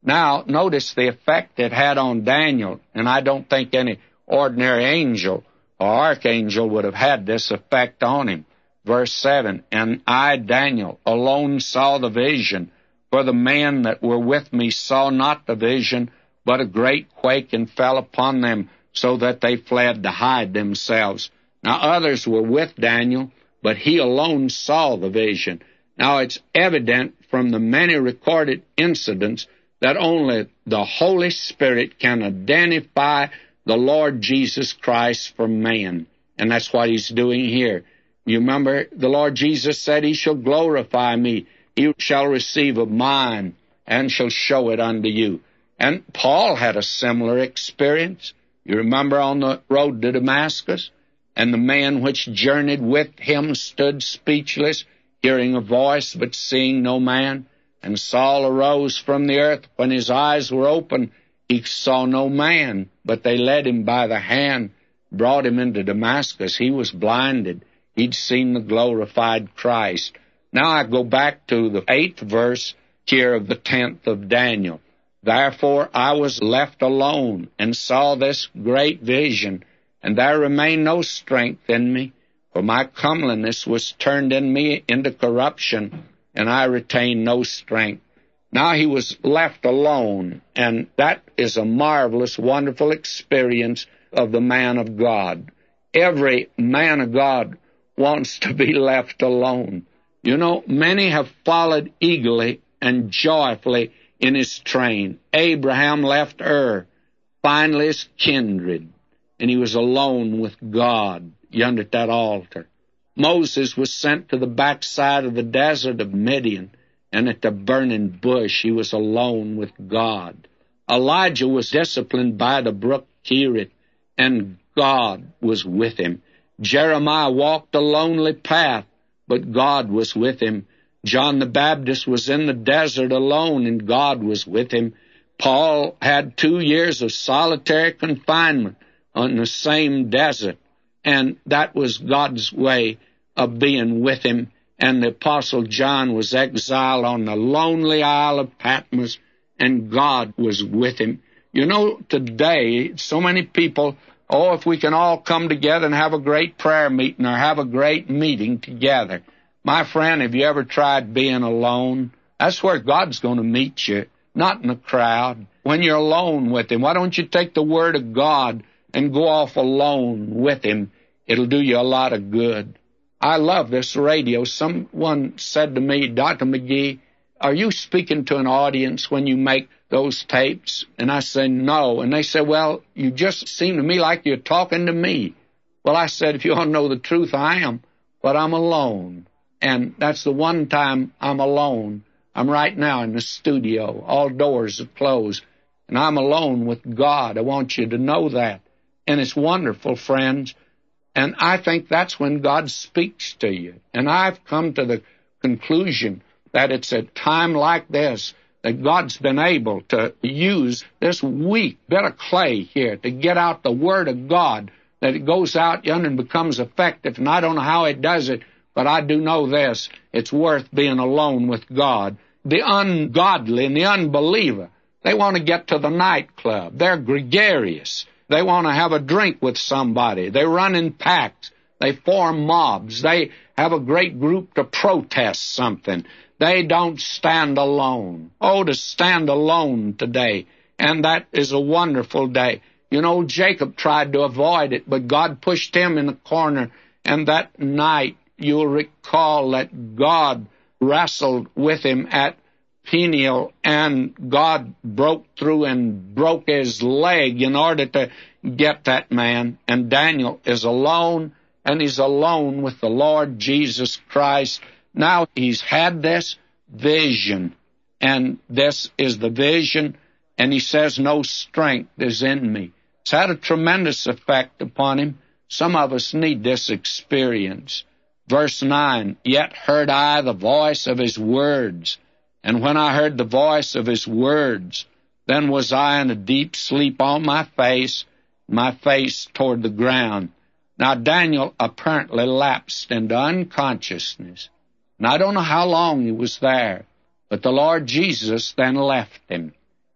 Now, notice the effect it had on Daniel, and I don't think any ordinary angel or archangel would have had this effect on him. Verse 7, "And I, Daniel, alone saw the vision, for the men that were with me saw not the vision, but a great quake and fell upon them, so that they fled to hide themselves." Now others were with Daniel, but he alone saw the vision. Now it's evident from the many recorded incidents that only the Holy Spirit can identify the Lord Jesus Christ from man. And that's what he's doing here. You remember the Lord Jesus said, "He shall glorify me. He shall receive of mine, and shall show it unto you." And Paul had a similar experience. You remember on the road to Damascus? "And the man which journeyed with him stood speechless, hearing a voice, but seeing no man. And Saul arose from the earth. When his eyes were open, he saw no man, but they led him by the hand, brought him into Damascus. He was blinded. He'd seen the glorified Christ." Now I go back to the 8th verse here of the 10th of Daniel. "Therefore I was left alone, and saw this great vision, and there remained no strength in me, for my comeliness was turned in me into corruption, and I retained no strength." Now he was left alone, and that is a marvelous, wonderful experience of the man of God. Every man of God wants to be left alone. You know, many have followed eagerly and joyfully in his train. Abraham left Ur, finally his kindred, and he was alone with God yonder at that altar. Moses was sent to the backside of the desert of Midian, and at the burning bush he was alone with God. Elijah was disciplined by the brook Cherith, and God was with him. Jeremiah walked a lonely path, but God was with him. John the Baptist was in the desert alone, and God was with him. Paul had 2 years of solitary confinement on the same desert, and that was God's way of being with him. And the Apostle John was exiled on the lonely Isle of Patmos, and God was with him. You know, today, so many people, if we can all come together and have a great prayer meeting or have a great meeting together. My friend, have you ever tried being alone? That's where God's going to meet you, not in a crowd. When you're alone with him, why don't you take the Word of God and go off alone with him? It'll do you a lot of good. I love this radio. Someone said to me, "Dr. McGee, are you speaking to an audience when you make those tapes?" And I said, "No." And they said, "Well, you just seem to me like you're talking to me." Well, I said, if you want to know the truth, I am, but I'm alone. And that's the one time I'm alone. I'm right now in the studio. All doors are closed, and I'm alone with God. I want you to know that. And it's wonderful, friends. And I think that's when God speaks to you. And I've come to the conclusion that it's a time like this that God's been able to use this weak bit of clay here to get out the Word of God, that it goes out yonder and becomes effective. And I don't know how it does it, but I do know this: it's worth being alone with God. The ungodly and the unbeliever, they want to get to the nightclub. They're gregarious. They want to have a drink with somebody. They run in packs. They form mobs. They have a great group to protest something. They don't stand alone. Oh, to stand alone today. And that is a wonderful day. You know, Jacob tried to avoid it, but God pushed him in the corner. And that night, you'll recall that God wrestled with him at Peniel, and God broke through and broke his leg in order to get that man. And Daniel is alone, and he's alone with the Lord Jesus Christ. Now he's had this vision, and this is the vision, and he says, "No strength is in me." It's had a tremendous effect upon him. Some of us need this experience. Verse 9, "Yet heard I the voice of his words. And when I heard the voice of his words, then was I in a deep sleep on my face toward the ground." Now Daniel apparently lapsed into unconsciousness. And I don't know how long he was there, but the Lord Jesus then left him.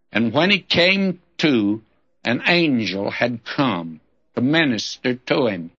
And when he came to, an angel had come to minister to him.